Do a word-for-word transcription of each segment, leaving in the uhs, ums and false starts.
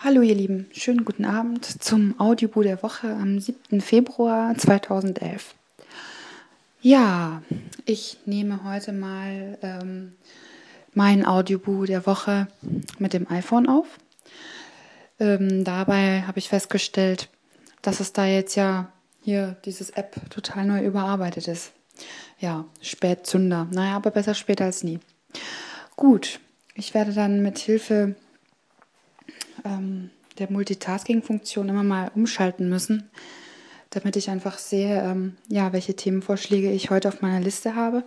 Hallo ihr Lieben, schönen guten Abend zum Audiobuch der Woche am siebten Februar zweitausendelf. Ja, ich nehme heute mal ähm, mein Audiobuch der Woche mit dem iPhone auf. Ähm, dabei habe ich festgestellt, dass es da jetzt ja hier dieses App total neu überarbeitet ist. Ja, Spätzünder. Naja, aber besser später als nie. Gut, ich werde dann mit Hilfe ähm, der Multitasking-Funktion immer mal umschalten müssen, damit ich einfach sehe, ähm, ja, welche Themenvorschläge ich heute auf meiner Liste habe.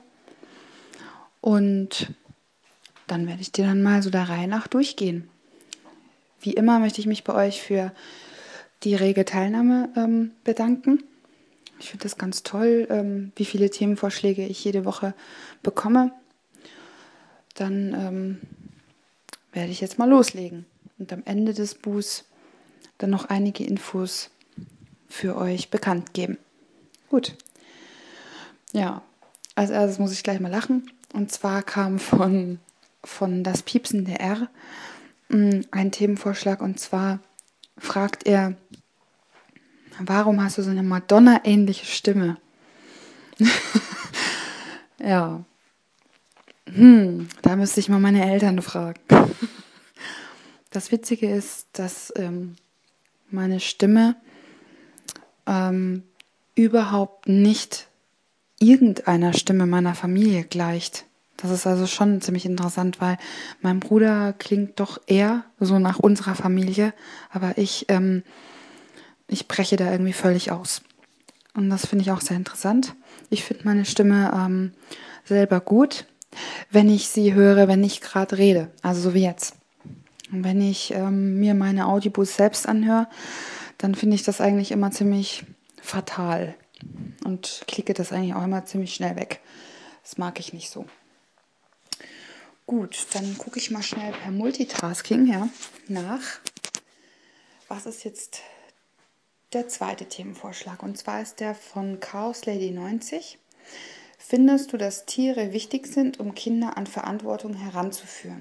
Und dann werde ich die dann mal so der Reihe nach durchgehen. Wie immer möchte ich mich bei euch für die rege Teilnahme ähm, bedanken. Ich finde das ganz toll, ähm, wie viele Themenvorschläge ich jede Woche bekomme. Dann ähm, werde ich jetzt mal loslegen und am Ende des Buchs dann noch einige Infos für euch bekannt geben. Gut. Ja, als erstes muss ich gleich mal lachen. Und zwar kam von, von Das Piepsen der R ein Themenvorschlag. Und zwar fragt er, warum hast du so eine Madonna-ähnliche Stimme? Ja, hm, da müsste ich mal meine Eltern fragen. Das Witzige ist, dass ähm, meine Stimme ähm, überhaupt nicht irgendeiner Stimme meiner Familie gleicht. Das ist also schon ziemlich interessant, weil mein Bruder klingt doch eher so nach unserer Familie, aber ich, ähm, ich breche da irgendwie völlig aus. Und das finde ich auch sehr interessant. Ich finde meine Stimme ähm, selber gut, wenn ich sie höre, wenn ich gerade rede, also so wie jetzt. Und wenn ich ähm, mir meine Audiobooks selbst anhöre, dann finde ich das eigentlich immer ziemlich fatal und klicke das eigentlich auch immer ziemlich schnell weg. Das mag ich nicht so. Gut, dann gucke ich mal schnell per Multitasking ja, nach. Was ist jetzt der zweite Themenvorschlag? Und zwar ist der von Chaos Lady neunzig. Findest du, dass Tiere wichtig sind, um Kinder an Verantwortung heranzuführen?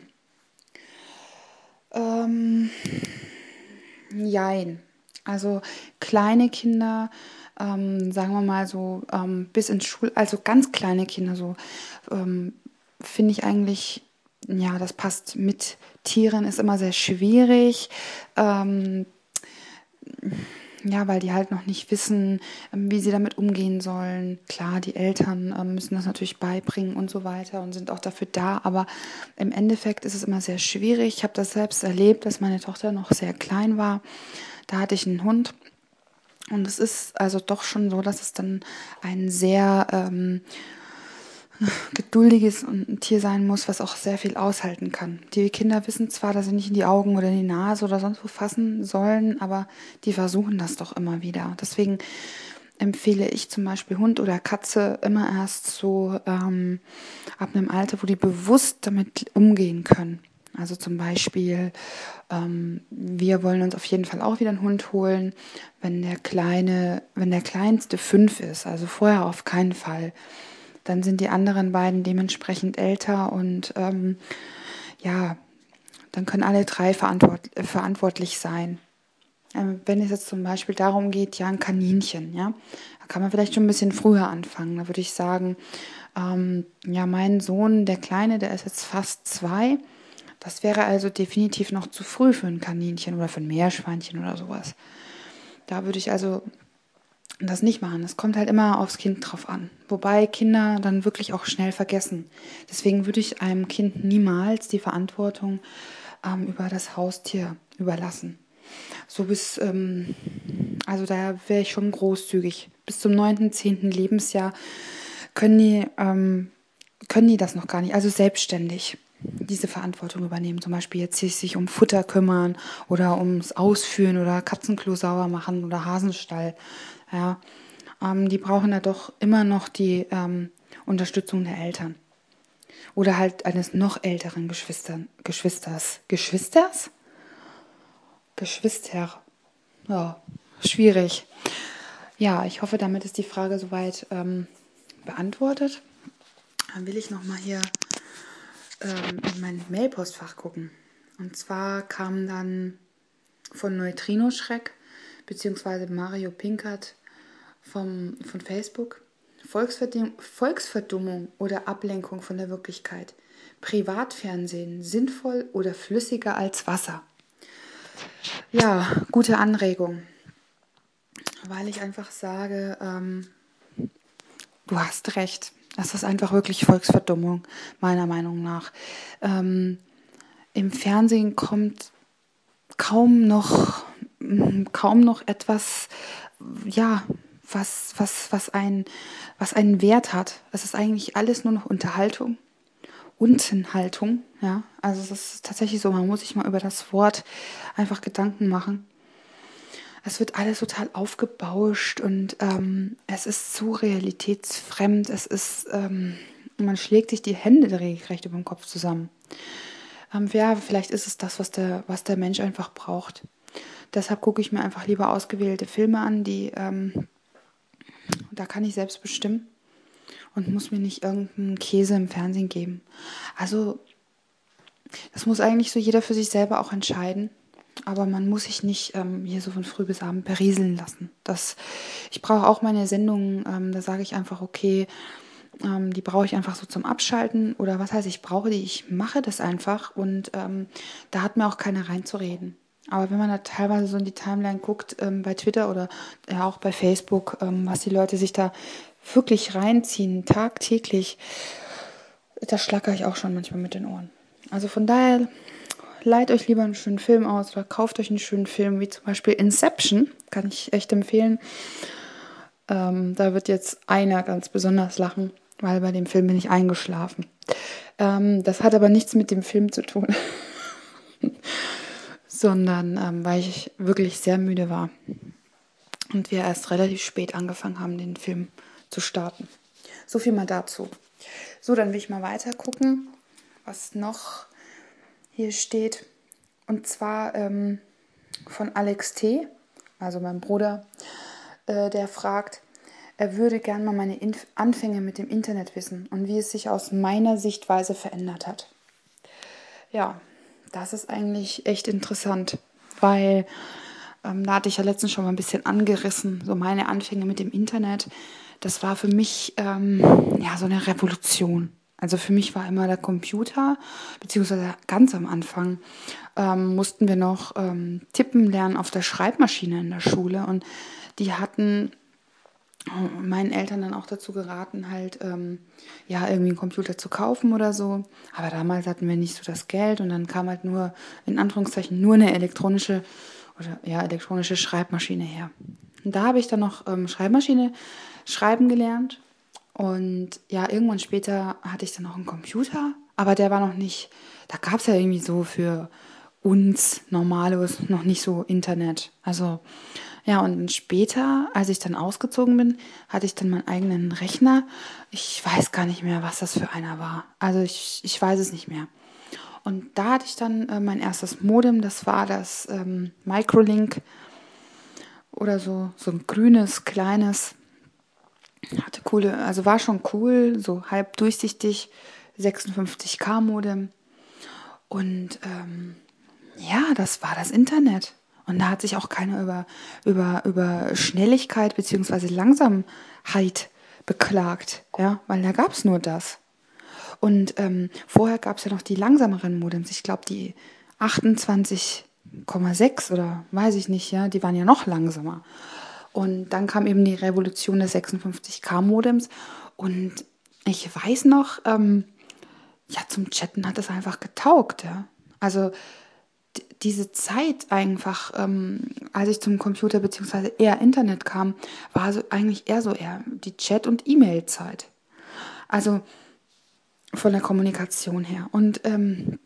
Ähm, jein. Also kleine Kinder, ähm, sagen wir mal so ähm, bis ins Schul, also ganz kleine Kinder, so ähm, finde ich eigentlich, ja, das passt mit Tieren, ist immer sehr schwierig. Ähm, ja, weil die halt noch nicht wissen, ähm, wie sie damit umgehen sollen. Klar, die Eltern ähm, müssen das natürlich beibringen und so weiter und sind auch dafür da. Aber im Endeffekt ist es immer sehr schwierig. Ich habe das selbst erlebt, dass meine Tochter noch sehr klein war. Da hatte ich einen Hund. Und es ist also doch schon so, dass es dann ein sehr ähm, geduldiges und ein Tier sein muss, was auch sehr viel aushalten kann. Die Kinder wissen zwar, dass sie nicht in die Augen oder in die Nase oder sonst wo fassen sollen, aber die versuchen das doch immer wieder. Deswegen empfehle ich zum Beispiel Hund oder Katze immer erst so ähm, ab einem Alter, wo die bewusst damit umgehen können. Also zum Beispiel, ähm, wir wollen uns auf jeden Fall auch wieder einen Hund holen, wenn der kleine, wenn der kleinste fünf ist, also vorher auf keinen Fall. Dann sind die anderen beiden dementsprechend älter und ähm, ja, dann können alle drei verantwort äh, verantwortlich sein. Ähm, wenn es jetzt zum Beispiel darum geht, ja, ein Kaninchen, ja, da kann man vielleicht schon ein bisschen früher anfangen. Da würde ich sagen, ähm, ja, mein Sohn, der Kleine, der ist jetzt fast zwei. Das wäre also definitiv noch zu früh für ein Kaninchen oder für ein Meerschweinchen oder sowas. Da würde ich also das nicht machen. Es kommt halt immer aufs Kind drauf an. Wobei Kinder dann wirklich auch schnell vergessen. Deswegen würde ich einem Kind niemals die Verantwortung ähm, über das Haustier überlassen. So bis, ähm, also da wäre ich schon großzügig. Bis zum neunten, zehnten Lebensjahr können die, ähm, können die das noch gar nicht, also selbstständig diese Verantwortung übernehmen. Zum Beispiel jetzt sich um Futter kümmern oder ums Ausführen oder Katzenklo sauber machen oder Hasenstall. Ja, ähm, die brauchen ja doch immer noch die ähm, Unterstützung der Eltern. Oder halt eines noch älteren Geschwistern, Geschwisters. Geschwisters? Geschwister. Ja, schwierig. Ja, ich hoffe, damit ist die Frage soweit ähm, beantwortet. Dann will ich nochmal hier ähm, in mein Mailpostfach gucken. Und zwar kam dann von Neutrino Schreck, beziehungsweise Mario Pinkert vom, von Facebook. Volksverdum Volksverdummung oder Ablenkung von der Wirklichkeit. Privatfernsehen sinnvoll oder flüssiger als Wasser? Ja, gute Anregung, weil ich einfach sage, ähm, du hast recht. Das ist einfach wirklich Volksverdummung, meiner Meinung nach. Ähm, Im Fernsehen kommt kaum noch, kaum noch etwas, ja, was, was, was, ein, was einen Wert hat. Es ist eigentlich alles nur noch Unterhaltung. Untenhaltung, ja. Also es ist tatsächlich so, man muss sich mal über das Wort einfach Gedanken machen. Es wird alles total aufgebauscht und ähm, es ist zu realitätsfremd. Es ist, ähm, man schlägt sich die Hände regelrecht über den Kopf zusammen. Ähm, ja, vielleicht ist es das, was der, was der Mensch einfach braucht. Deshalb gucke ich mir einfach lieber ausgewählte Filme an, die, ähm, da kann ich selbst bestimmen und muss mir nicht irgendeinen Käse im Fernsehen geben. Also, das muss eigentlich so jeder für sich selber auch entscheiden. Aber man muss sich nicht ähm, hier so von früh bis abend berieseln lassen. Das, ich brauche auch meine Sendungen, ähm, da sage ich einfach, okay, ähm, die brauche ich einfach so zum Abschalten. Oder was heißt, ich brauche die, ich mache das einfach. Und ähm, da hat mir auch keiner reinzureden. Aber wenn man da teilweise so in die Timeline guckt, ähm, bei Twitter oder ja auch bei Facebook, ähm, was die Leute sich da wirklich reinziehen, tagtäglich, da schlackere ich auch schon manchmal mit den Ohren. Also von daher, leiht euch lieber einen schönen Film aus oder kauft euch einen schönen Film, wie zum Beispiel Inception, kann ich echt empfehlen. Ähm, da wird jetzt einer ganz besonders lachen, weil bei dem Film bin ich eingeschlafen. Ähm, das hat aber nichts mit dem Film zu tun, sondern ähm, weil ich wirklich sehr müde war und wir erst relativ spät angefangen haben, den Film zu starten. So viel mal dazu. So, dann will ich mal weiter gucken, was noch hier steht. Und zwar ähm, von Alex T., also mein Bruder, äh, der fragt, er würde gern mal meine Inf- Anfänge mit dem Internet wissen und wie es sich aus meiner Sichtweise verändert hat. Ja, das ist eigentlich echt interessant, weil ähm, da hatte ich ja letztens schon mal ein bisschen angerissen, so meine Anfänge mit dem Internet. Das war für mich ähm, ja so eine Revolution. Also für mich war immer der Computer, beziehungsweise ganz am Anfang ähm, mussten wir noch ähm, tippen lernen auf der Schreibmaschine in der Schule und die hatten meinen Eltern dann auch dazu geraten, halt ähm, ja irgendwie einen Computer zu kaufen oder so. Aber damals hatten wir nicht so das Geld und dann kam halt nur, in Anführungszeichen, nur eine elektronische oder ja, elektronische Schreibmaschine her. Und da habe ich dann noch ähm, Schreibmaschine schreiben gelernt. Und ja, irgendwann später hatte ich dann noch einen Computer, aber der war noch nicht, da gab es ja irgendwie so für uns Normales noch nicht so Internet. Also ja, und später, als ich dann ausgezogen bin, hatte ich dann meinen eigenen Rechner. Ich weiß gar nicht mehr, was das für einer war. Also ich, ich weiß es nicht mehr. Und da hatte ich dann äh, mein erstes Modem, das war das ähm, Microlink oder so, so ein grünes, kleines. Hatte coole, also war schon cool, so halb durchsichtig, sechsundfünfzig K Modem. Und ähm, ja, das war das Internet. Und da hat sich auch keiner über, über, über Schnelligkeit bzw. Langsamkeit beklagt, ja, weil da gab es nur das. Und ähm, vorher gab es ja noch die langsameren Modems. Ich glaube, die achtundzwanzig Komma sechs oder weiß ich nicht, ja, die waren ja noch langsamer. Und dann kam eben die Revolution des sechsundfünfzig K Modems. Und ich weiß noch, ähm, ja, zum Chatten hat es einfach getaugt, ja. Also d- diese Zeit einfach, ähm, als ich zum Computer bzw. eher Internet kam, war so eigentlich eher so eher die Chat- und E-Mail-Zeit. Also von der Kommunikation her. Und ähm,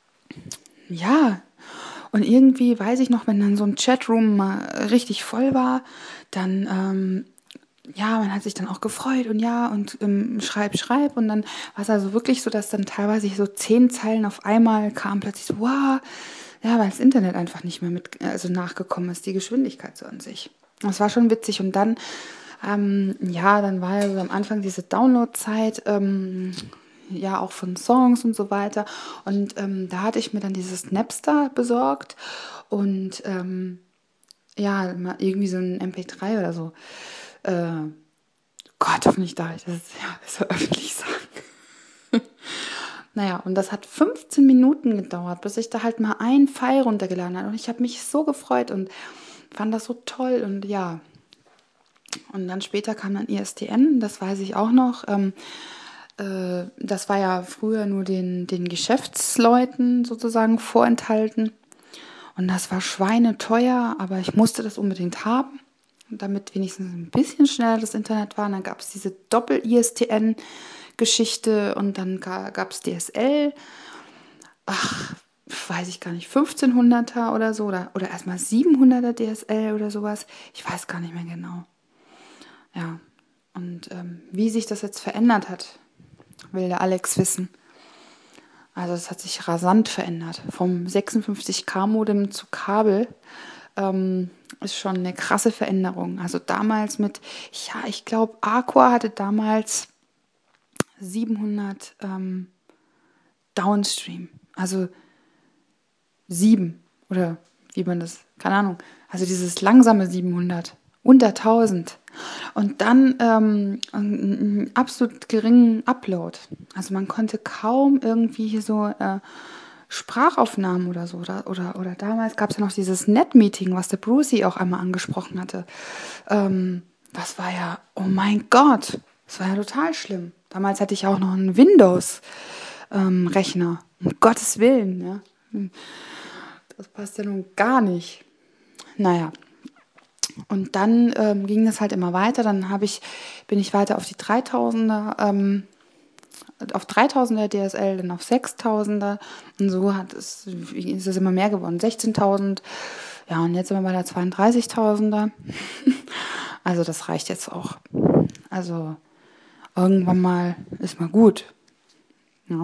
ja, und irgendwie weiß ich noch, wenn dann so ein Chatroom mal richtig voll war, dann, ähm, ja, man hat sich dann auch gefreut und ja, und ähm, schreib, schreib. Und dann war es also wirklich so, dass dann teilweise so zehn Zeilen auf einmal kamen, plötzlich so, wow, ja, weil das Internet einfach nicht mehr mit, also nachgekommen ist, die Geschwindigkeit so an sich. Das war schon witzig. Und dann, ähm, ja, dann war ja so am Anfang diese Downloadzeit, ähm, ja auch von Songs und so weiter. Und ähm, da hatte ich mir dann dieses Napster besorgt und ähm, ja, mal irgendwie so ein M P drei oder so. Äh, Gott, hoffentlich darf ich das ja so öffentlich sagen. Naja, und das hat fünfzehn Minuten gedauert, bis ich da halt mal einen Pfeil runtergeladen habe. Und ich habe mich so gefreut und fand das so toll. Und ja, und dann später kam dann I S D N, das weiß ich auch noch. Ähm, äh, das war ja früher nur den, den Geschäftsleuten sozusagen vorenthalten. Und das war schweineteuer, aber ich musste das unbedingt haben, damit wenigstens ein bisschen schneller das Internet war. Und dann gab es diese Doppel-I S D N-Geschichte und dann gab es D S L. Ach, weiß ich gar nicht, fünfzehnhunderter oder so. Oder, oder erstmal siebenhunderter D S L oder sowas. Ich weiß gar nicht mehr genau. Ja, und ähm, wie sich das jetzt verändert hat, will der Alex wissen. Also es hat sich rasant verändert. Vom sechsundfünfzig K Modem zu Kabel ähm, ist schon eine krasse Veränderung. Also damals mit, ja, ich glaube, Aqua hatte damals siebenhundert ähm, Downstream. Also sieben oder wie man das, keine Ahnung. Also dieses langsame siebenhundert, unter tausend. Und dann ähm, einen absolut geringen Upload. Also man konnte kaum irgendwie hier so äh, Sprachaufnahmen oder so. Oder, oder, oder damals gab es ja noch dieses Net-Meeting, was der Brucey auch einmal angesprochen hatte. Ähm, das war ja, oh mein Gott, das war ja total schlimm. Damals hatte ich auch noch einen Windows-Rechner. Ähm, um Gottes Willen. Ja. Das passt ja nun gar nicht. Naja. Und dann ähm, ging das halt immer weiter. Dann habe ich, bin ich weiter auf die dreitausender, ähm, auf dreitausender D S L, dann auf sechstausender. Und so hat es, ist es immer mehr geworden. sechzehntausend. Ja, und jetzt sind wir bei der zweiunddreißigtausender. Also das reicht jetzt auch. Also irgendwann mal ist mal gut. Ja,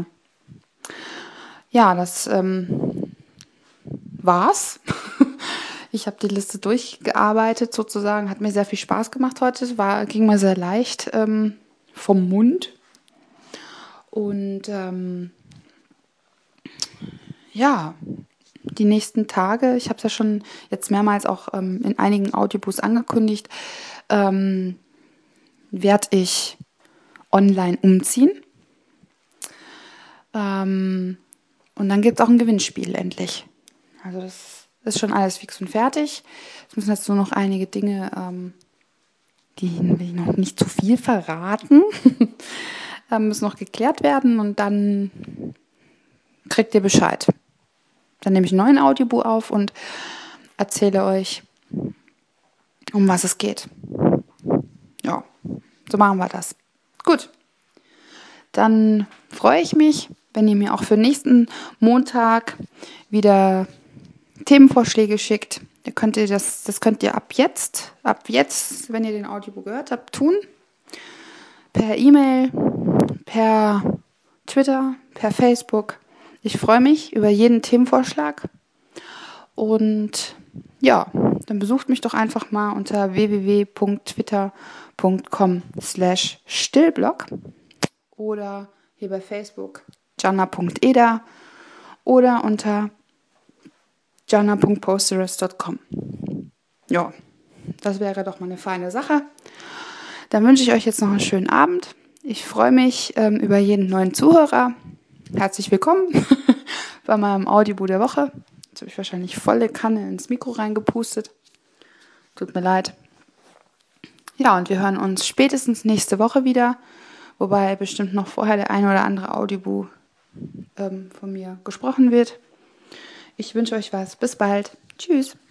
ja das ähm, war's. Ich habe die Liste durchgearbeitet sozusagen, hat mir sehr viel Spaß gemacht heute, war, ging mir sehr leicht ähm, vom Mund. Und ähm, ja, die nächsten Tage, ich habe es ja schon jetzt mehrmals auch ähm, in einigen Audiobooks angekündigt, ähm, werde ich online umziehen. Ähm, und dann gibt es auch ein Gewinnspiel endlich. Also das ist schon alles fix und fertig. Es müssen jetzt nur noch einige Dinge, ähm, die will ich noch nicht zu viel verraten, ähm, müssen noch geklärt werden und dann kriegt ihr Bescheid. Dann nehme ich einen neuen Audiobook auf und erzähle euch, um was es geht. Ja, so machen wir das. Gut, dann freue ich mich, wenn ihr mir auch für nächsten Montag wieder Themenvorschläge schickt. Ihr könnt ihr das, das könnt ihr ab jetzt, ab jetzt, wenn ihr den Audiobook gehört habt, tun. Per E-Mail, per Twitter, per Facebook. Ich freue mich über jeden Themenvorschlag. Und ja, dann besucht mich doch einfach mal unter w w w punkt twitter punkt com slash stillblog oder hier bei Facebook janna punkt eder oder unter janna punkt posterous punkt com. Ja, das wäre doch mal eine feine Sache. Dann wünsche ich euch jetzt noch einen schönen Abend. Ich freue mich ähm, über jeden neuen Zuhörer. Herzlich willkommen bei meinem Audiobook der Woche. Jetzt habe ich wahrscheinlich volle Kanne ins Mikro reingepustet. Tut mir leid. Ja, und wir hören uns spätestens nächste Woche wieder, wobei bestimmt noch vorher der ein oder andere Audiobook ähm, von mir gesprochen wird. Ich wünsche euch was. Bis bald. Tschüss.